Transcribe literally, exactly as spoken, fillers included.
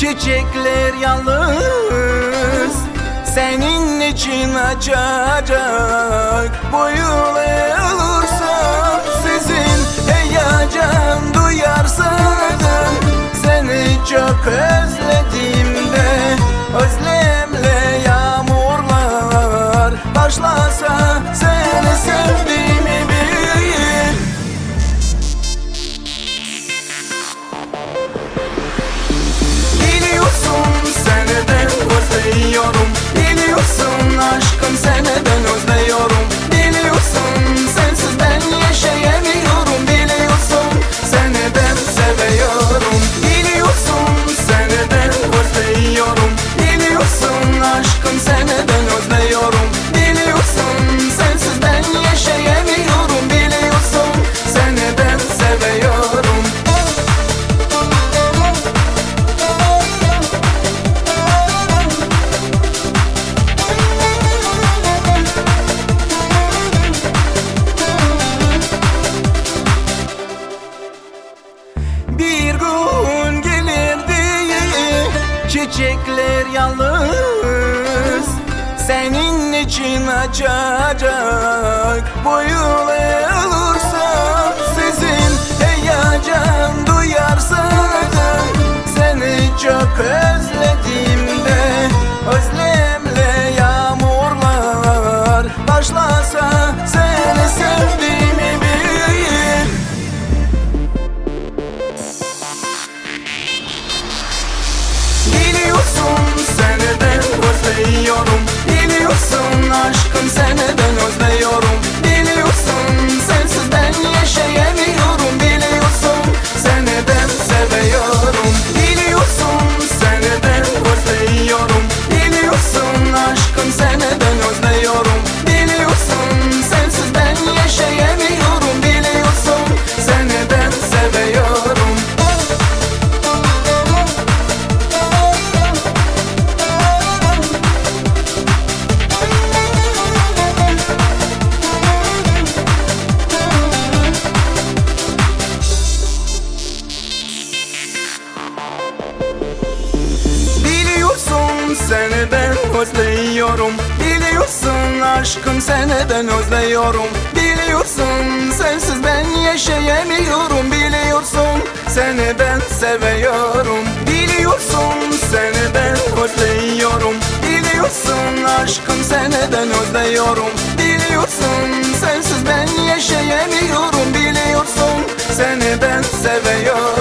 Çiçekler yalnız senin için açacak. Bu yıl olursam sizin heyecan duyarsan, seni çok özlediğimde özlemle yağmurlar başlasa, seni sevdiğimi bil. Biliyorsun seni ben özlüyorum, biliyorsun aşkım seni ben özlüyorum, biliyorsun sensiz ben yaşayamıyorum, biliyorsun seni ben seviyorum, biliyorsun seni ben özlüyorum, biliyorsun aşkım seni ben özlüyorum, biliyorsun sensiz ben yaşayamıyorum, biliyorsun seni ben seviyorum. Bir gün gelirdi çiçekler yalnız senin için açacak. Bu yıl olursa sizin heyecan duyarsan, seni çok özlediğimde özlemle yağmurlar başlasa, seni sevdiğimi bil. Biliyorsun seni ben özlüyorum, biliyorsun aşkım seni ben özlüyorum, biliyorsun sensiz ben yaşayamıyorum, biliyorsun seni ben seviyorum, biliyorsun seni ben özlüyorum, biliyorsun aşkım seni ben özlüyorum, biliyorsun sensiz ben yaşayamıyorum, biliyorsun seni ben seviyorum. Seni ben özlüyorum, biliyorsun aşkım seni ben özlüyorum, biliyorsun sensiz ben yaşayamıyorum, biliyorsun seni ben seviyorum, biliyorsun seni ben özlüyorum, biliyorsun aşkım seni ben özlüyorum, biliyorsun sensiz ben yaşayamıyorum, biliyorsun seni ben seviyorum.